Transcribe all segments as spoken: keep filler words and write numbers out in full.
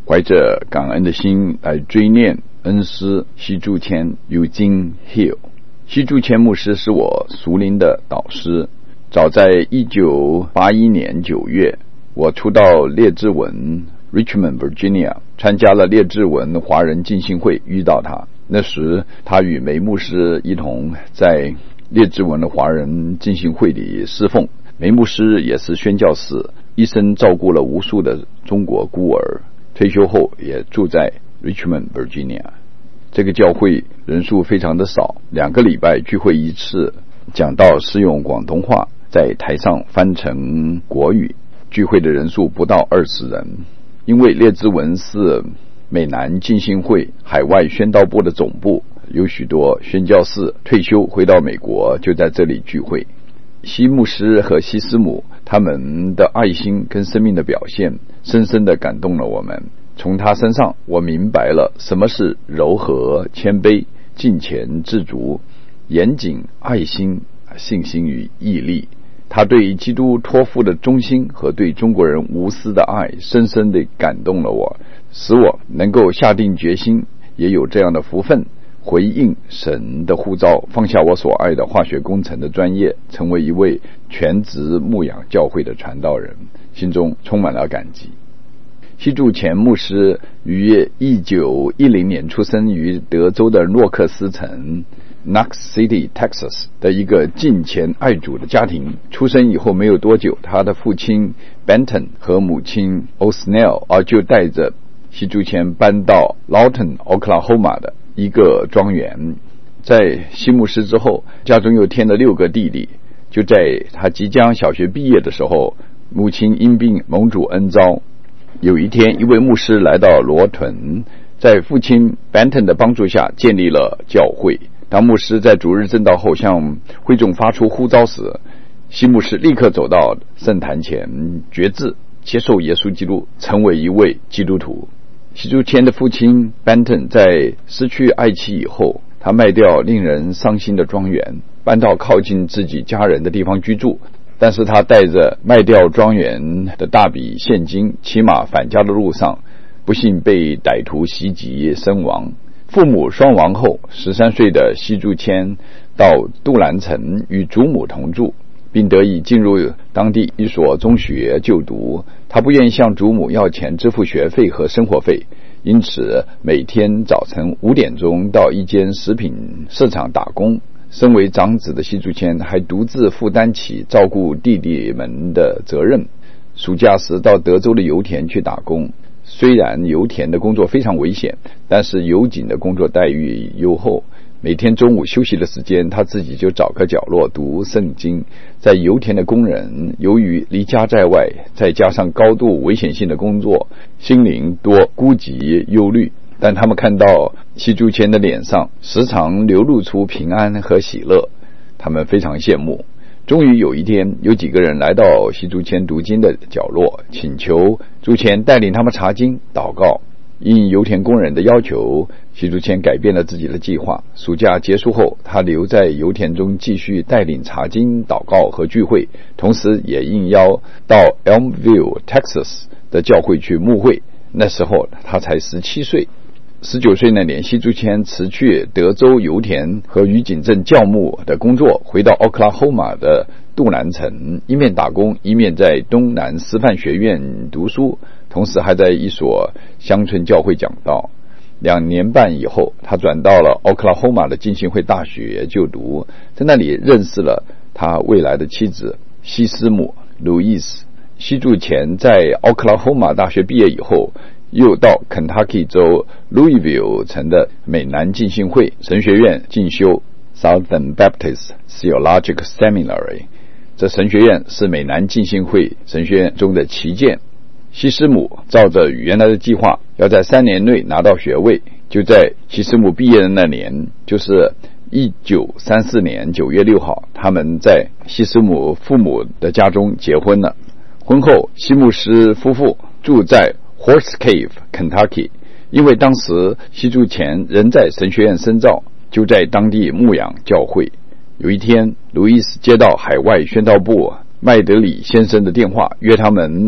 怀着感恩的心来追念恩师西柱谦 Eugene Hill。 西柱谦牧师是我属灵的导师，早在一九八一年九月，我初到列治文 Richmond Virginia， 参加了列治文华人浸信会，遇到他。那时他与梅牧师一同在列治文的华人浸信会里侍奉，梅牧师也是宣教士，一生照顾了无数的中国孤儿，退休后也住在 Richmond Virginia。 这个教会人数非常的少，两个礼拜聚会一次，讲道是用广东话，在台上翻成国语，聚会的人数不到二十人。因为列治文是美南浸信会海外宣道部的总部，有许多宣教士退休回到美国，就在这里聚会。西牧师和西师母他们的爱心跟生命的表现深深地感动了我们，从他身上我明白了什么是柔和、谦卑、敬虔、知足、严谨、爱心、信心与毅力。他对基督托付的忠心和对中国人无私的爱深深地感动了我，使我能够下定决心，也有这样的福分，回应神的呼召，放下我所爱的化学工程的专业，成为一位全职牧养教会的传道人，心中充满了感激。西柱谦牧师于一九一零年出生于德州的诺克斯城 Knox City, Texas 的一个敬虔爱主的家庭。出生以后没有多久，他的父亲 Benton 和母亲 O'Snell 啊就带着西柱谦搬到 Lawton, Oklahoma 的一个庄园。在西牧师之后，家中又添了六个弟弟。就在他即将小学毕业的时候，母亲因病蒙主恩召。有一天，一位牧师来到罗屯，在父亲 Benton 的帮助下建立了教会。当牧师在主日正道后向会众发出呼召时，西牧师立刻走到圣坛前决志接受耶稣基督，成为一位基督徒。西柱谦的父亲 Benton 在失去爱妻以后，他卖掉令人伤心的庄园，搬到靠近自己家人的地方居住。但是他带着卖掉庄园的大笔现金，骑马返家的路上，不幸被歹徒袭击身亡。父母双亡后，十三岁的西柱谦到杜兰城与祖母同住，并得以进入当地一所中学就读。他不愿意向祖母要钱支付学费和生活费，因此每天早晨五点钟到一间食品市场打工。身为长子的西柱谦还独自负担起照顾弟弟们的责任。暑假时到德州的油田去打工，虽然油田的工作非常危险，但是油井的工作待遇优厚。每天中午休息的时间，他自己就找个角落读圣经。在油田的工人由于离家在外，再加上高度危险性的工作，心灵多孤寂忧虑，但他们看到西柱谦的脸上时常流露出平安和喜乐，他们非常羡慕。终于有一天，有几个人来到西柱谦读经的角落，请求柱谦带领他们查经祷告。因油田工人的要求，西柱谦改变了自己的计划。暑假结束后，他留在油田中继续带领查经祷告和聚会，同时也应邀到 Elmville, Texas 的教会去牧会。那时候他才十七岁。十九岁那年，西柱谦辞去德州油田和渔井镇教牧的工作，回到奥克拉荷马的杜兰城，一面打工，一面在东南师范学院读书，同时还在一所乡村教会讲道。两年半以后，他转到了奥克拉荷马的浸信会大学就读，在那里认识了他未来的妻子西师母路易斯。西柱谦在奥克拉荷马大学毕业以后，又到肯塔基州 Louisville 城的美南浸信会神学院进修 Southern Baptist Theological Seminary。 这神学院是美南浸信会神学院中的旗舰。西师母照着原来的计划，要在三年内拿到学位。就在西师母毕业的那年，就是一九三四年九月六号，他们在西师母父母的家中结婚了。婚后，西牧师夫妇住在Horse Cave, Kentucky， 因为当时西柱谦仍在神学院深造，就在当地牧养教会。有一天，路易斯接到海外宣道部麦德里先生的电话，约他们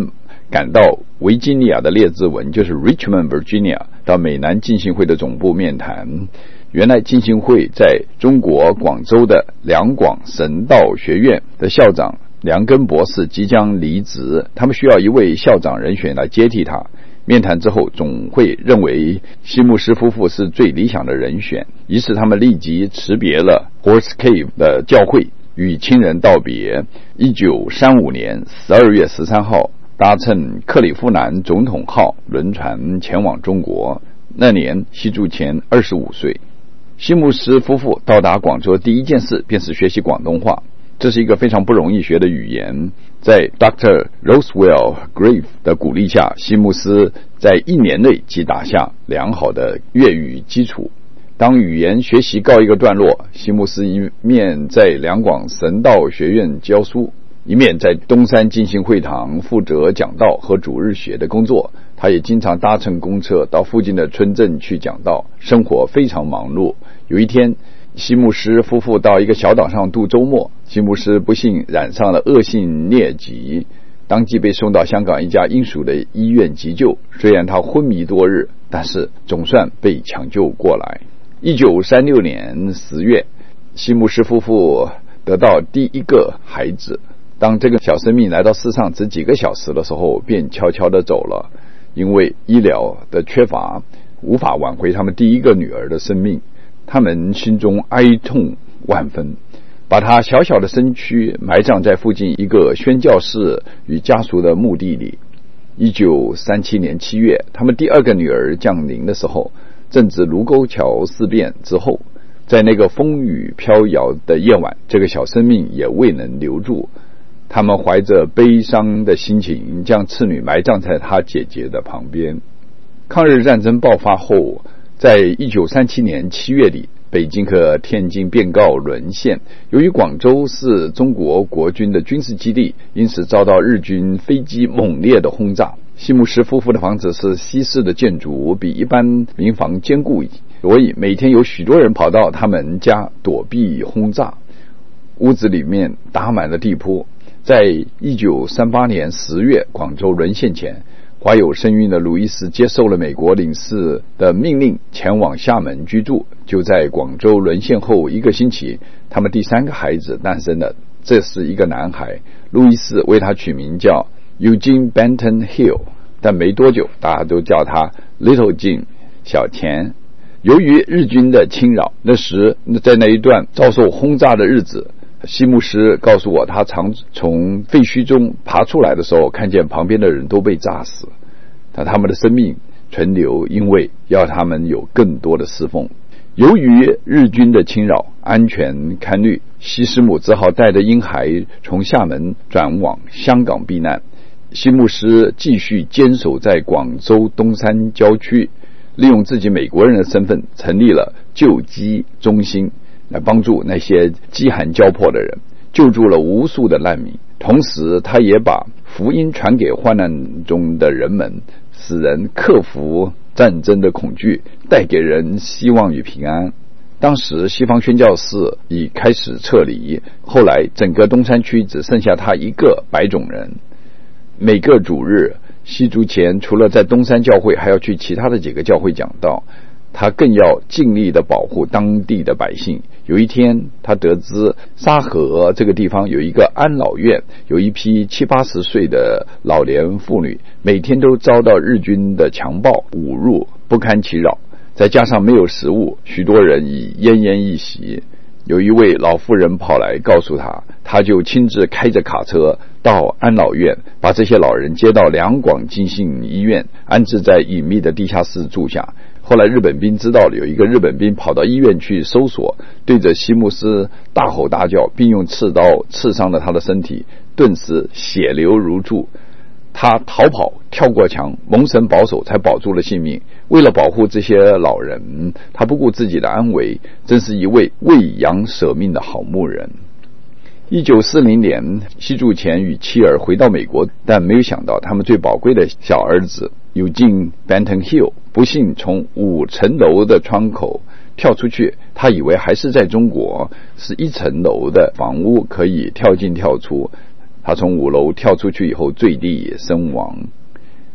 赶到维吉尼亚的列治文，就是 Richmond, Virginia， 到美南浸信会的总部面谈。原来浸信会在中国广州的两广神道学院的校长梁根博士即将离职，他们需要一位校长人选来接替他。面谈之后，总会认为西牧师夫妇是最理想的人选，于是他们立即辞别了 Horse Cave 的教会，与亲人道别。一九三五年十二月十三号，搭乘克里夫兰总统号轮船前往中国。那年西柱前二十五岁。西牧师夫妇到达广州的第一件事便是学习广东话，这是一个非常不容易学的语言。在 Doctor Roswell Grave 的鼓励下，西牧师在一年内即打下良好的粤语基础。当语言学习告一个段落，西牧师一面在两广神道学院教书，一面在东山浸信会堂负责讲道和主日学的工作。他也经常搭乘公车到附近的村镇去讲道，生活非常忙碌。有一天，西牧师夫妇到一个小岛上度周末，西牧师不幸染上了恶性疟疾，当即被送到香港一家英属的医院急救。虽然他昏迷多日，但是总算被抢救过来。一九三六年十月，西牧师夫妇得到第一个孩子。当这个小生命来到世上只几个小时的时候，便悄悄地走了。因为医疗的缺乏，无法挽回他们第一个女儿的生命，他们心中哀痛万分，把他小小的身躯埋葬在附近一个宣教士与家属的墓地里。一九三七年七月，他们第二个女儿降临的时候，正值卢沟桥事变之后，在那个风雨飘摇的夜晚，这个小生命也未能留住。他们怀着悲伤的心情，将次女埋葬在他姐姐的旁边。抗日战争爆发后，在一九三七年七月底，北京和天津便告沦陷。由于广州是中国国军的军事基地，因此遭到日军飞机猛烈的轰炸。西牧师夫妇的房子是西式的建筑，比一般民房坚固，所以每天有许多人跑到他们家躲避轰炸。屋子里面打满了地铺。在一九三八年十月，广州沦陷前，怀有身孕的路易斯接受了美国领事的命令，前往厦门居住。就在广州沦陷后一个星期，他们第三个孩子诞生了，这是一个男孩。路易斯为他取名叫 Eugene Benton Hill， 但没多久大家都叫他 Little Jim 小钱。由于日军的侵扰，那时在那一段遭受轰炸的日子，西牧师告诉我，他常从废墟中爬出来的时候，看见旁边的人都被炸死，但他们的生命存留，因为要他们有更多的侍奉。由于日军的侵扰，安全堪虑，西师母只好带着婴孩从厦门转往香港避难。西牧师继续坚守在广州东山郊区，利用自己美国人的身份成立了救济中心，来帮助那些饥寒交迫的人，救助了无数的难民。同时他也把福音传给患难中的人们，使人克服战争的恐惧，带给人希望与平安。当时西方宣教士已开始撤离，后来整个东山区只剩下他一个白种人。每个主日西竹前除了在东山教会，还要去其他的几个教会讲道，他更要尽力的保护当地的百姓。有一天他得知沙河这个地方有一个安老院，有一批七八十岁的老年妇女，每天都遭到日军的强暴侮辱，不堪其扰，再加上没有食物，许多人已奄奄一息。有一位老妇人跑来告诉他，他就亲自开着卡车到安老院，把这些老人接到两广浸信医院，安置在隐秘的地下室住下。后来日本兵知道了，有一个日本兵跑到医院去搜索，对着西牧师大吼大叫，并用刺刀刺伤了他的身体，顿时血流如注。他逃跑，跳过墙，蒙神保守，才保住了性命。为了保护这些老人，他不顾自己的安危，真是一位为羊舍命的好牧人。一九四零年，西柱前与妻儿回到美国，但没有想到他们最宝贵的小儿子Eugene Benton Hill不幸从五层楼的窗口跳出去。他以为还是在中国，是一层楼的房屋可以跳进跳出。他从五楼跳出去以后坠地身亡。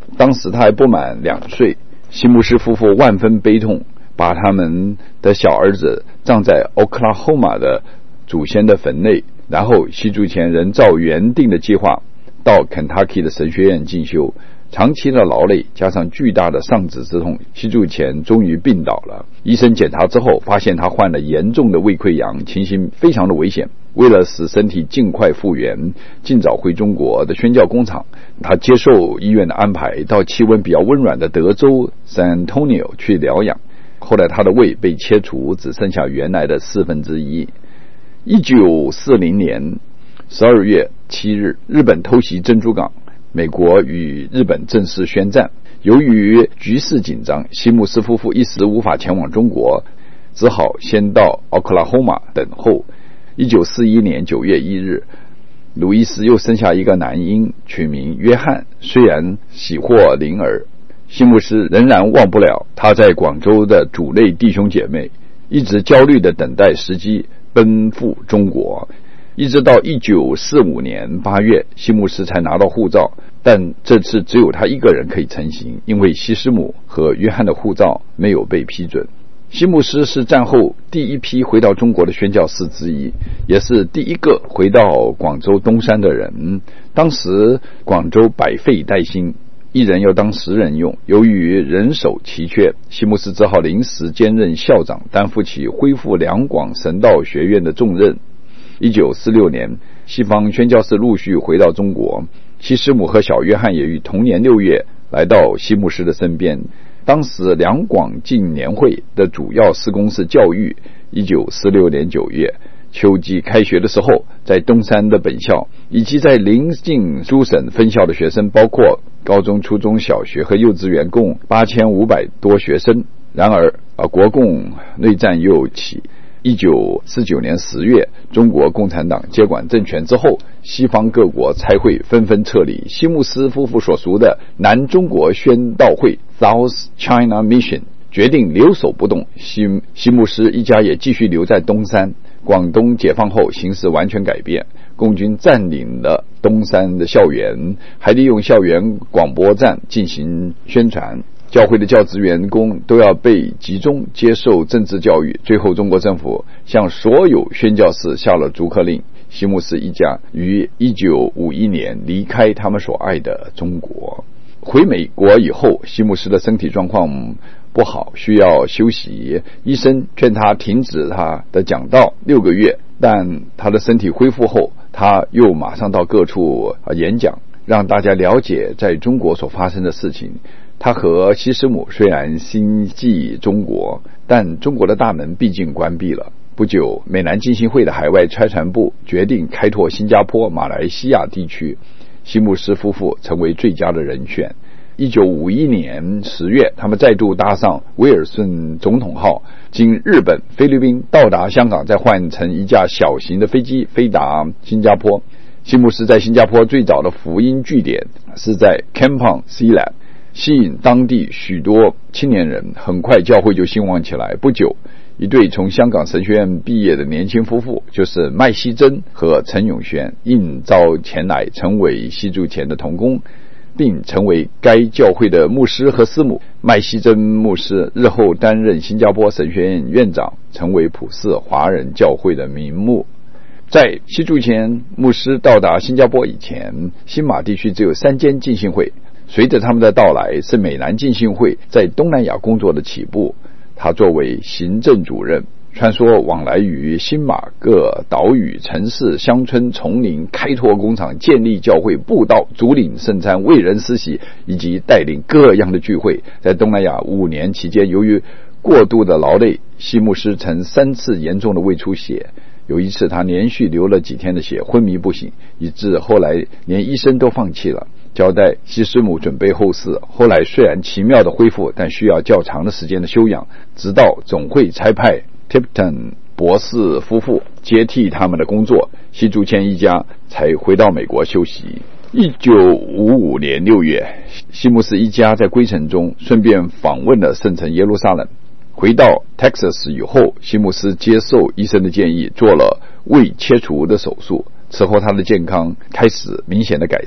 当时他还不满两岁。西牧师夫妇万分悲痛，把他们的小儿子葬在 Oklahoma 的祖先的坟内，然后西柱前仍照原定的计划到 Kentucky 的神学院进修。长期的劳累加上巨大的丧子之痛，西柱前终于病倒了。医生检查之后发现他患了严重的胃溃疡，情形非常的危险。为了使身体尽快复原，尽早回中国的宣教工厂，他接受医院的安排，到气温比较温暖的德州 San Antonio 去疗养。后来他的胃被切除，只剩下原来的四分之一。一九四零年十二月七日，日本偷袭珍珠港，美国与日本正式宣战。由于局势紧张，西牧师夫妇一时无法前往中国，只好先到奥克拉荷马等候。一九四一年九月一日，路易斯又生下一个男婴，取名约翰。虽然喜获麟儿，西牧师仍然忘不了他在广州的主内弟兄姐妹，一直焦虑地等待时机奔赴中国。一直到一九四五年八月，西牧师才拿到护照，但这次只有他一个人可以成行，因为西师母和约翰的护照没有被批准。西牧师是战后第一批回到中国的宣教士之一，也是第一个回到广州东山的人。当时广州百废待兴，一人要当十人用，由于人手奇缺，西牧师只好临时兼任校长，担负起恢复两广神道学院的重任。一九四六年，西方宣教士陆续回到中国，西师母和小约翰也于同年六月来到西牧师的身边。当时两广进年会的主要事工是教育。一九四六年九月，秋季开学的时候，在东山的本校以及在邻近诸省分校的学生，包括高中、初中小学和幼稚园，共八千五百多学生。然而啊，国共内战又起。一九四九年十月，中国共产党接管政权之后，西方各国差会纷纷撤离，西牧师夫妇所属的南中国宣道会 South China Mission 决定留守不动，西西牧师一家也继续留在东山。广东解放后，形势完全改变，共军占领了东山的校园，还利用校园广播站进行宣传。教会的教职员工都要被集中接受政治教育。最后中国政府向所有宣教士下了逐客令，西牧师一家于一九五一年离开他们所爱的中国。回美国以后，西牧师的身体状况不好，需要休息，医生劝他停止他的讲道六个月，但他的身体恢复后，他又马上到各处演讲，让大家了解在中国所发生的事情。他和西师母虽然心系中国，但中国的大门毕竟关闭了。不久，美南浸信会的海外差传部决定开拓新加坡、马来西亚地区，西牧师夫妇成为最佳的人选。一九五一年十月，他们再度搭上威尔逊总统号，经日本、菲律宾到达香港，再换乘一架小型的飞机飞达新加坡。西牧师在新加坡最早的福音据点是在 Kampong Silat，吸引当地许多青年人，很快教会就兴旺起来。不久，一对从香港神学院毕业的年轻夫妇，就是麦希珍和陈永轩，应召前来成为西柱前的同工，并成为该教会的牧师和师母。麦希珍牧师日后担任新加坡神学院院长，成为普世华人教会的名牧。在西柱前牧师到达新加坡以前，新马地区只有三间浸信会。随着他们的到来，是美南浸信会在东南亚工作的起步。他作为行政主任，穿梭往来于新马各岛屿、城市、乡村、丛林，开拓工厂，建立教会、布道、主领圣餐、为人施洗，以及带领各样的聚会。在东南亚五年期间，由于过度的劳累，西牧师曾三次严重的胃出血。有一次他连续流了几天的血，昏迷不醒，以致后来连医生都放弃了，交代西师母准备后事。后来虽然奇妙的恢复，但需要较长的时间的休养，直到总会差派 Tipton 博士夫妇接替他们的工作，西柱前一家才回到美国休息。一九五五年六月，西牧师一家在归程中顺便访问了圣城耶路撒冷。回到 Texas 以后，西牧师接受医生的建议，做了胃切除的手术。此后他的健康开始明显的改善。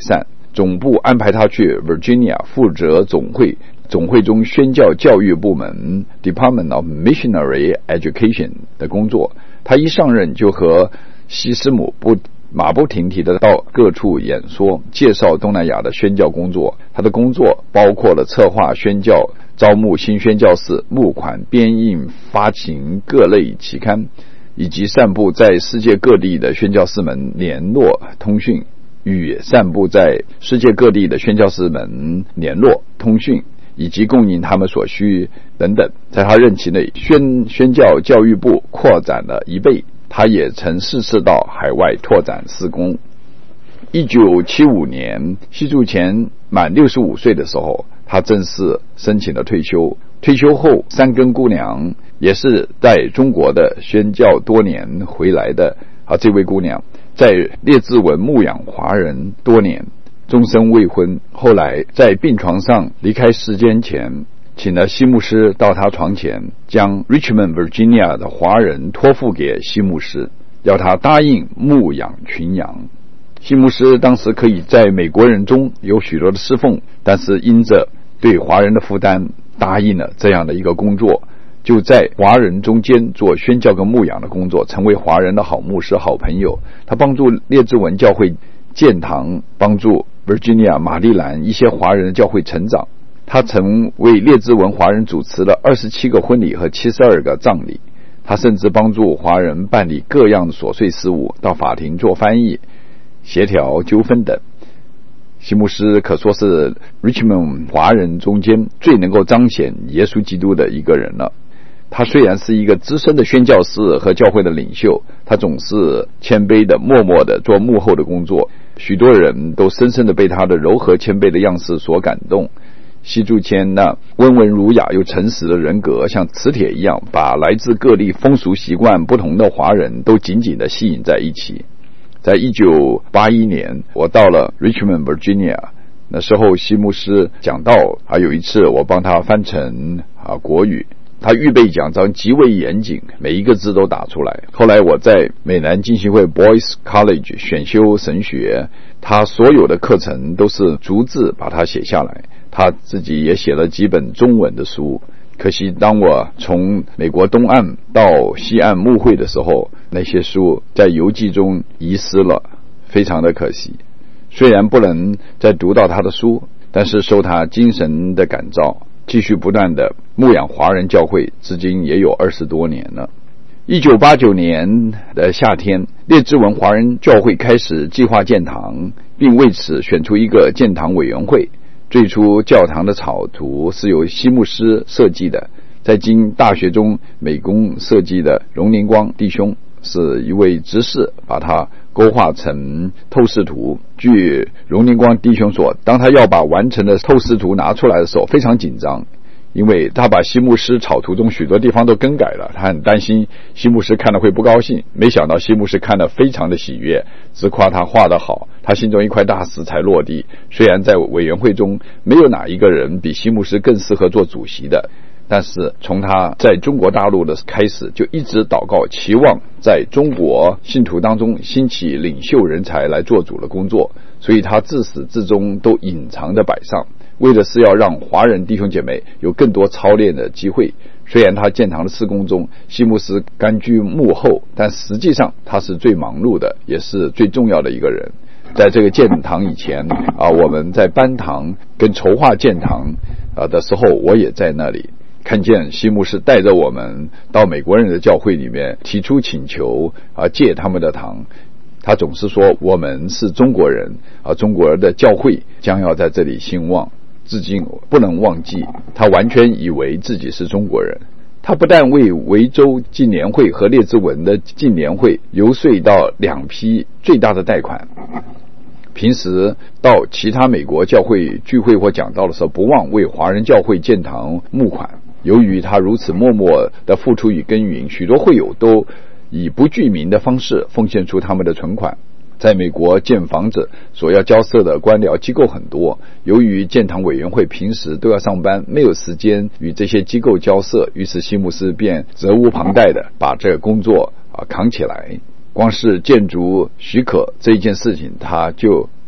总部安排他去 Virginia 负责总会，总会中宣教教育部门 Department of Missionary Education 的工作。他一上任就和西斯姆不马不停蹄的到各处演说，介绍东南亚的宣教工作。他的工作包括了策划宣教、招募新宣教士、募款、编印、发行各类期刊，以及散布在世界各地的宣教士们联络通讯，与散布在世界各地的宣教士们联络通讯，以及供应他们所需等等。在他任期内，宣宣教教育部扩展了一倍。他也曾四次到海外拓展事工。一九七五年，西柱前满六十五岁的时候，他正式申请了退休。退休后，三根姑娘也是在中国的宣教多年回来的啊，这位姑娘在列治文牧养华人多年，终身未婚。后来在病床上离开世间前，请了西牧师到他床前，将 Richmond, Virginia 的华人托付给西牧师，要他答应牧养群羊。西牧师当时可以在美国人中有许多的侍奉，但是因着对华人的负担，答应了这样的一个工作，就在华人中间做宣教跟牧养的工作，成为华人的好牧师、好朋友。他帮助列治文教会建堂，帮助 Virginia 马里兰一些华人的教会成长。他曾为列治文华人主持了二十七个婚礼和七十二个葬礼。他甚至帮助华人办理各样琐碎事务，到法庭做翻译、协调纠纷等。西牧师可说是 Richmond 华人中间最能够彰显耶稣基督的一个人了。他虽然是一个资深的宣教士和教会的领袖，他总是谦卑的、默默的做幕后的工作。许多人都深深的被他的柔和谦卑的样式所感动。西柱谦那温文儒雅又诚实的人格，像磁铁一样，把来自各地风俗习惯不同的华人都紧紧的吸引在一起。在一九八一年，我到了 Richmond, Virginia， 那时候西牧师讲道，还有一次我帮他翻成啊国语，他预备讲章极为严谨，每一个字都打出来。后来我在美南浸信会 Boys College 选修神学，他所有的课程都是逐字把它写下来。他自己也写了几本中文的书，可惜当我从美国东岸到西岸牧会的时候，那些书在邮寄中遗失了，非常的可惜。虽然不能再读到他的书，但是受他精神的感召，继续不断的牧养华人教会，至今也有二十多年了。一九八九年的夏天，列治文华人教会开始计划建堂，并为此选出一个建堂委员会。最初教堂的草图是由西牧师设计的，在经大学中美工设计的荣宁光弟兄是一位执事，把它勾画成透视图。据荣宁光弟兄说，当他要把完成的透视图拿出来的时候，非常紧张，因为他把西牧师草图中许多地方都更改了，他很担心西牧师看了会不高兴。没想到西牧师看了非常的喜悦，直夸他画得好，他心中一块大石才落地。虽然在委员会中没有哪一个人比西牧师更适合做主席的，但是从他在中国大陆的开始，就一直祷告，期望在中国信徒当中兴起领袖人才来做主的工作，所以他自始至终都隐藏的摆上，为的是要让华人弟兄姐妹有更多操练的机会。虽然他建堂的事工中，西牧师甘居幕后，但实际上他是最忙碌的，也是最重要的一个人。在这个建堂以前啊，我们在搬堂跟筹划建堂啊的时候，我也在那里看见西牧师带着我们到美国人的教会里面提出请求啊，借他们的堂。他总是说我们是中国人啊，中国人的教会将要在这里兴旺，至今不能忘记。他完全以为自己是中国人。他不但为维州浸联会和列治文的浸联会游说到两批最大的贷款，平时到其他美国教会聚会或讲道的时候，不忘为华人教会建堂募款。由于他如此默默的付出与耕耘，许多会友都以不具名的方式奉献出他们的存款。在美国建房子所要交涉的官僚机构很多，由于建堂委员会平时都要上班，没有时间与这些机构交涉，于是西牧师便责无旁贷的把这个工作啊扛起来。光是建筑许可这一件事情，他就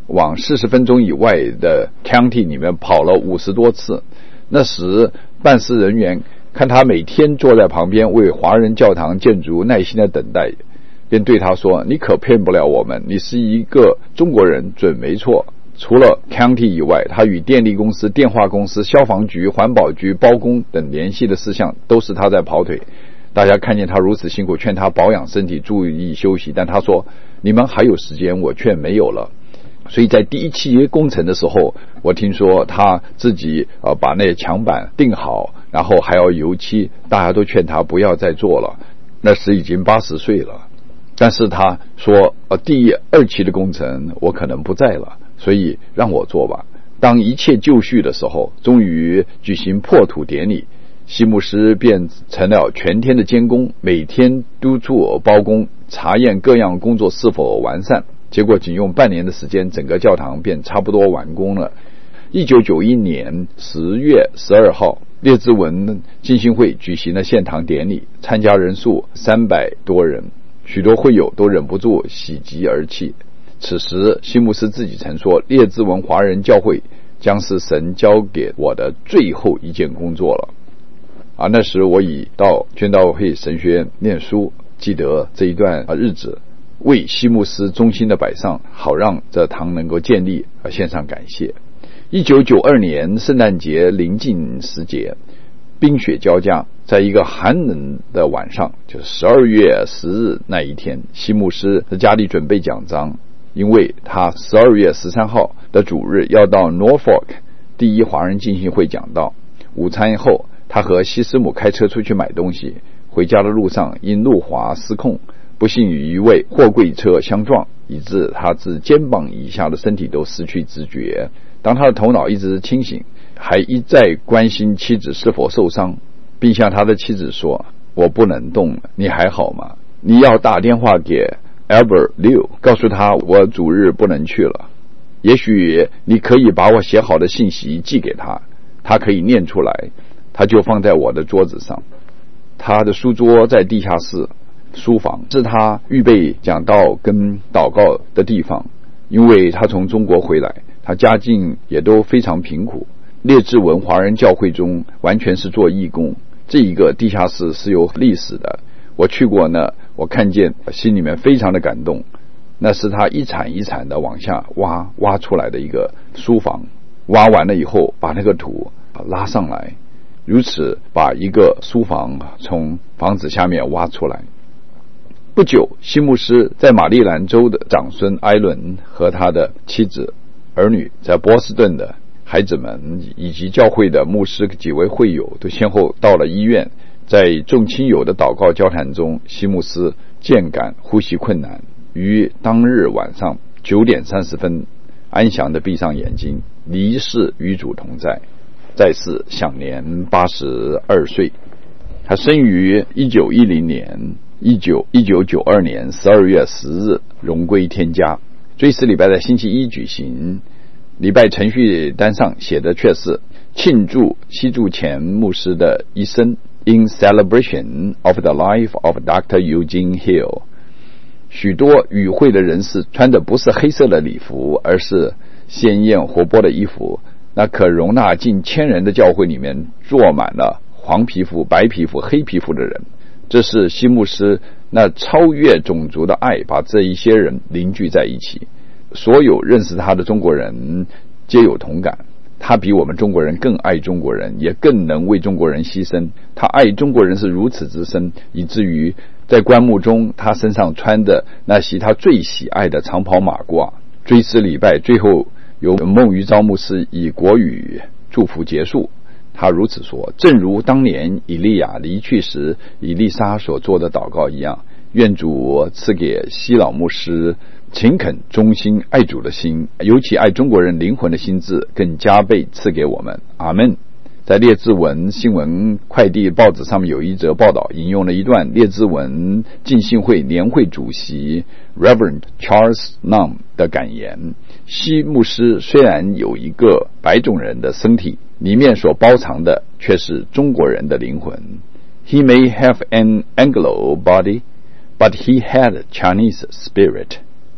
往四十分钟以外的 county 里面跑了五十多次。那时办事人员看他每天坐在旁边为华人教堂建筑耐心的等待，便对他说，你可骗不了我们，你是一个中国人准没错。除了 county 以外，他与电力公司、电话公司、消防局、环保局、包工等联系的事项都是他在跑腿。大家看见他如此辛苦，劝他保养身体，注意休息，但他说，你们还有时间，我却没有了。所以在第一期工程的时候，我听说他自己呃把那些墙板钉好，然后还要油漆，大家都劝他不要再做了。那时已经八十岁了，但是他说呃第二期的工程我可能不在了，所以让我做吧。当一切就绪的时候，终于举行破土典礼，西牧师便成了全天的监工，每天督促包工查验各样工作是否完善。结果仅用半年的时间，整个教堂便差不多完工了。一九九一年十月十二号，列治文浸信会举行了献堂典礼，参加人数三百多人，许多会友都忍不住喜极而泣。此时西牧师自己曾说，列治文华人教会将是神交给我的最后一件工作了。啊，那时我已到宣道会神学院念书，记得这一段日子，为西牧师衷心的摆上，好让这堂能够建立而献上感谢。一九九二年圣诞节临近时节，冰雪交加，在一个寒冷的晚上，就是十二月十日那一天，西牧师在家里准备讲章，因为他十二月十三号的主日要到 Norfolk 第一华人浸信会讲道。午餐后，他和西师母开车出去买东西，回家的路上因路滑失控，不幸与一位货柜车相撞，以致他自肩膀以下的身体都失去知觉。当他的头脑一直清醒，还一再关心妻子是否受伤，并向他的妻子说，我不能动了，你还好吗？你要打电话给 Albert Liu， 告诉他我主日不能去了。也许你可以把我写好的信息寄给他，他可以念出来。他就放在我的桌子上，他的书桌在地下室书房，是他预备讲道跟祷告的地方。因为他从中国回来，他家境也都非常贫苦，列治文华人教会中完全是做义工。这一个地下室是有历史的，我去过呢，我看见心里面非常的感动。那是他一铲一铲的往下挖挖出来的一个书房，挖完了以后把那个土拉上来，如此把一个书房从房子下面挖出来。不久，西牧师在马里兰州的长孙艾伦和他的妻子、儿女，在波士顿的孩子们以及教会的牧师几位会友都先后到了医院。在众亲友的祷告交谈中，西牧师渐感呼吸困难，于当日晚上九点三十分安详地闭上眼睛，离世与主同在，在世享年八十二岁。他生于一九一零年一九九二年十二月十日，荣归天家。追思礼拜在星期一举行，礼拜程序单上写的却是庆祝西祝前牧师的一生 In celebration of the life of Doctor Eugene Hill。 许多与会的人士穿的不是黑色的礼服，而是鲜艳活泼的衣服。那可容纳近千人的教会里面坐满了黄皮肤、白皮肤、黑皮肤的人。这是西牧师那超越种族的爱，把这一些人凝聚在一起。所有认识他的中国人皆有同感，他比我们中国人更爱中国人，也更能为中国人牺牲。他爱中国人是如此之深，以至于在棺木中他身上穿的那袭他最喜爱的长袍马褂。追思礼拜最后由孟于昭牧师以国语祝福结束。他如此说，正如当年以利亚离去时以利沙所做的祷告一样，愿主赐给西老牧师勤恳忠心爱主的心，尤其爱中国人灵魂的心智更加倍赐给我们。阿们。在列治文新闻快递报纸上面有一则报道，引用了一段列治文浸信会年会主席 Reverend Charles Nunn 的感言。西牧师虽然有一个白种人的身体，里面所包藏的却是中国人的灵魂。 He may have an Anglo body, but he had a Chinese spirit。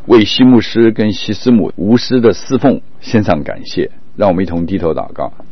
为西牧师跟西师母无私的侍奉献上感谢。让我们一同低头祷告。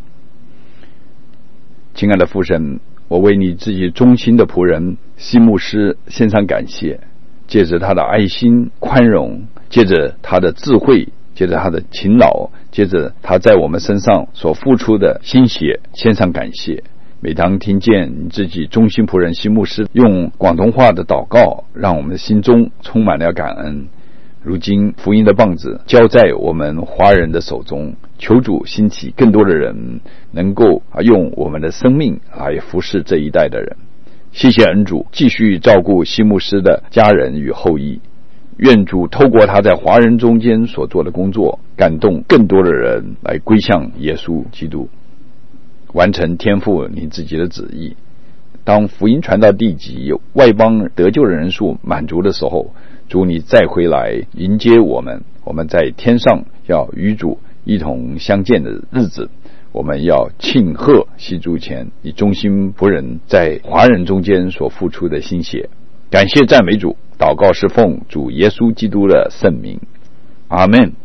亲爱的父神，我为你自己忠心的仆人西牧师献上感谢，借着他的爱心宽容，借着他的智慧，借着他的勤劳，借着他在我们身上所付出的心血，献上感谢。每当听见你自己忠心仆人西牧师用广东话的祷告，让我们的心中充满了感恩。如今福音的棒子交在我们华人的手中，求主兴起更多的人能够用我们的生命来服侍这一代的人。谢谢恩主继续照顾西牧师的家人与后裔，愿主透过他在华人中间所做的工作，感动更多的人来归向耶稣基督，完成天父你自己的旨意。当福音传到地极，外邦得救的人数满足的时候，主你再回来迎接我们，我们在天上要与主一同相见的日子，我们要庆贺西主前你忠心仆人在华人中间所付出的心血。感谢赞美主，祷告是奉主耶稣基督的圣名，阿们。